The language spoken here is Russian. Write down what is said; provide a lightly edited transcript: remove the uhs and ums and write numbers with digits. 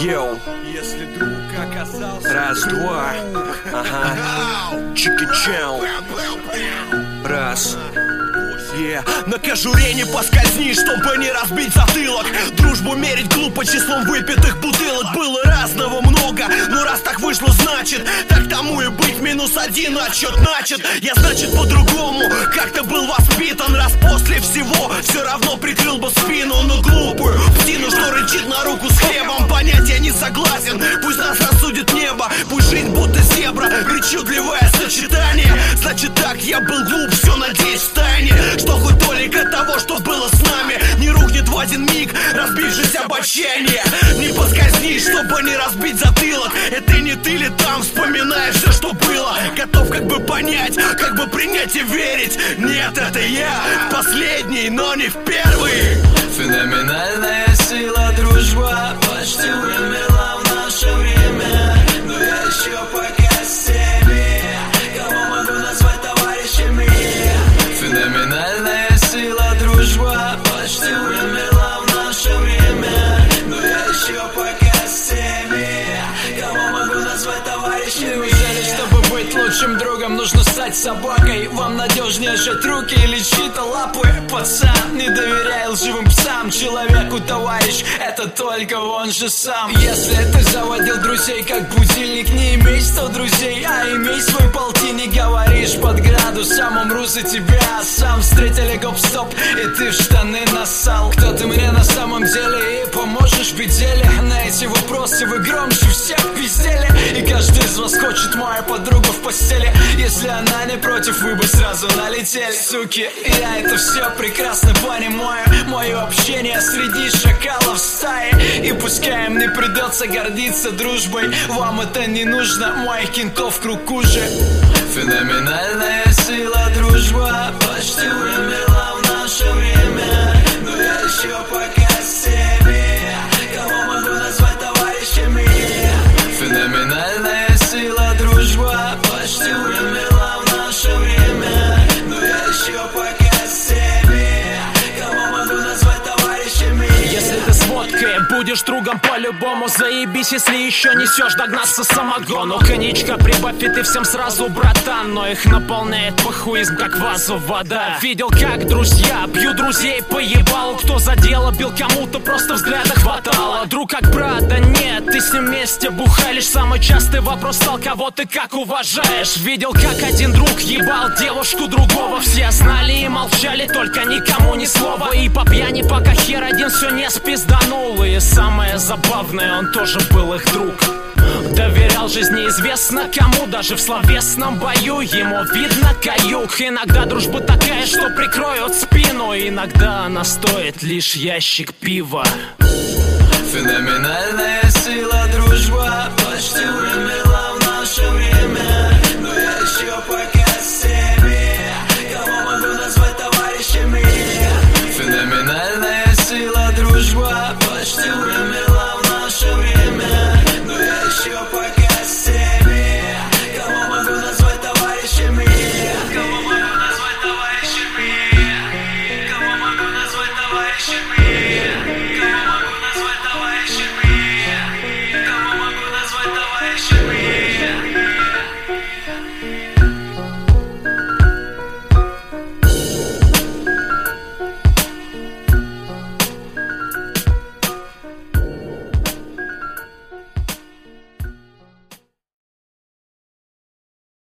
Йоу, если друг оказался... раз, два, ага, чики-чау, раз. На кожуре не поскользнись, чтобы не разбить затылок. Дружбу мерить глупо числом выпитых бутылок. Было разного много, но раз так вышло, значит, так тому и быть. -1 отсчет начат. Я, значит, по-другому как-то был воспитан. Раз после всего все равно прикрыл бы спину. Но глупую птину, что рычит на руку с хлебом, понять я не согласен. Пусть нас рассудит небо, пусть жизнь будто зебра, причудливое сочетание. Значит так, я был глуп, все надеюсь в тайне, что хоть толика того, что было с нами, не рухнет в один миг, разбившись об отчаяние. Не поскользнись, чтобы не разбить затылок. Это не ты ли там вспоминаешь все, что было? Готов как бы понять, как бы принять и верить. Нет, это я, последний, но не в первый. Феноменальная сила дружба почти умерла в наше время, но я еще пока с теми, кого могу назвать товарищами. Феноменальная сила дружба почти умерла в наше время, но я еще пока с теми, кого могу назвать товарищами. Неужели, чтобы быть лучшим другом, нужно стать собакой? Вам надежнее сжать руки или чьи-то лапы? Пацан, не доверяй лживым псам. Человеку товарищ, это только он же сам. Если ты заводил друзей как будильник, не имей 100 друзей, а имей свой полтинник. Говоришь под градусом, умру за тебя. Сам встретили гоп-стоп, и ты в штаны нассал. Кто ты мне на самом деле и поможешь в беделе? На эти вопросы вы громче всех пиздели. И каждый из вас хочет мою подругу в постели. Если она не против, вы бы сразу налетели. Суки, я это все прекрасно понимаю. Мое общение среди шакалов стаи. И пускай им не придется гордиться дружбой, вам это не нужно, моих кентов круг уже. Феноменальная сила дружба почти умерла в наше время, но я еще пока с теми, кого могу назвать товарищами. Феноменальная сила дружба почти умерла в наше время, но я еще пока с теми, кого могу назвать товарищами. Если ты с водкой будешь другом по-любому, заебись, если еще несешь догнаться самогону. Коньячка прибавь, и ты всем сразу братан, но их наполняет похуизм, как вазу вода. Видел, как друзья бьют друзей по ебалу. Кто за дело бил, кому-то просто взгляда хватало. Друг как брат, да нет, ты с ним вместе бухай. Лишь самый частый вопрос стал, кого ты как уважаешь. Видел, как один друг ебал девушку другого. Все знали и молчали, только никому ни слова. И по пьяни, пока хер один все не спизданул. И самое забавное, он тоже был их друг. Доверял жизни неизвестно кому, даже в словесном бою ему видно каюк. Иногда дружба такая, что прикроет спину, иногда она стоит лишь ящик пива. Феноменальная сила дружба почти умерла